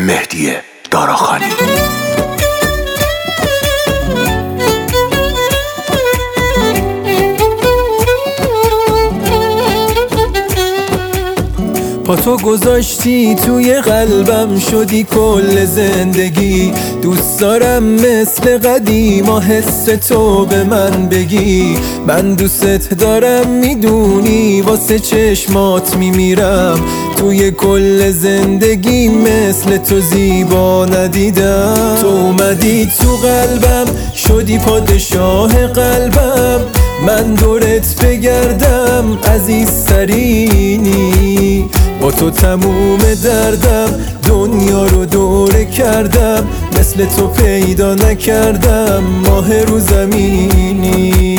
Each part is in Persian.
مهدی داراخانی. پا تو گذاشتی توی قلبم، شدی کل زندگی. دوست دارم مثل قدیما حس تو به من بگی. من دوست دارم میدونی، واسه چشمات میمیرم. توی کل زندگی مثل تو زیبا ندیدم. تو اومدی تو قلبم، شدی پادشاه قلبم. من دورت بگردم عزیزترینی. با تو تموم دردم، دنیا رو دوره کردم. مثل تو پیدا نکردم ماه رو زمینی.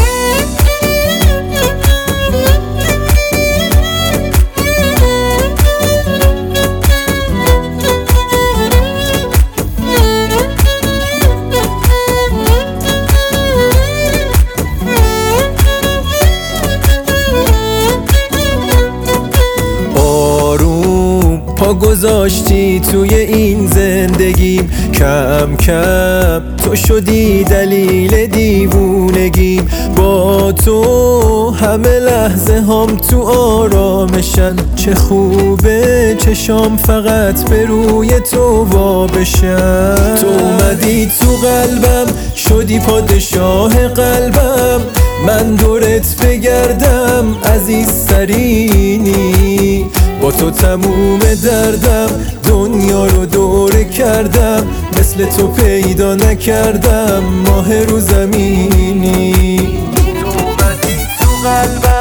پا گذاشتی توی این زندگیم، کم کم تو شدی دلیل دیوونگیم. با تو همه لحظه هم تو آرامشن. چه خوبه چشام فقط به روی تو وابشن. تو اومدی تو قلبم، شدی پادشاه قلبم. من دورت بگردم عزیزترینی. با تو تموم دردم، دنیا رو دوره کردم. مثل تو پیدا نکردم ماه رو زمینی. تو اومدی تو قلبم.